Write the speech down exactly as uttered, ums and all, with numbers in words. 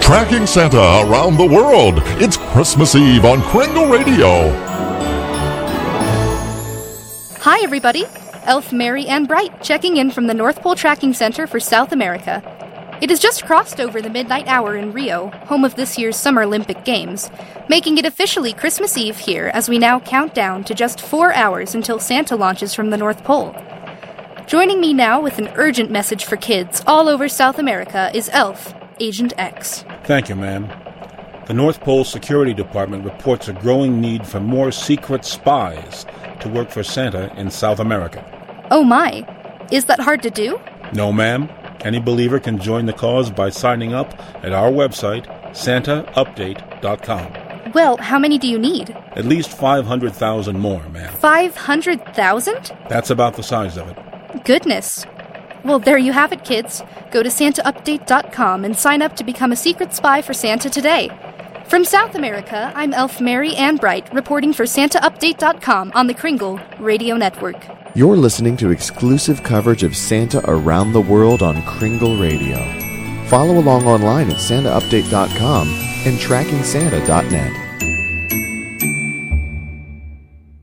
Tracking Santa around the world. It's Christmas Eve on Kringle Radio. Hi, everybody. Elf Merry and Bright checking in from the North Pole Tracking Center for South America. It has just crossed over the midnight hour in Rio, home of this year's Summer Olympic Games, making it officially Christmas Eve here as we now count down to just four hours until Santa launches from the North Pole. Joining me now with an urgent message for kids all over South America is Elf, Agent X. Thank you, ma'am. The North Pole Security Department reports a growing need for more secret spies to work for Santa in South America. Oh my, is that hard to do? No, ma'am. Any believer can join the cause by signing up at our website, santa update dot com. Well, how many do you need? At least five hundred thousand more, ma'am. five hundred thousand? That's about the size of it. Goodness. Well, there you have it, kids. Go to santa update dot com and sign up to become a secret spy for Santa today. From South America, I'm Elf Merry and Bright, reporting for santa update dot com on the Kringle Radio Network. You're listening to exclusive coverage of Santa around the world on Kringle Radio. Follow along online at santa update dot com and tracking santa dot net.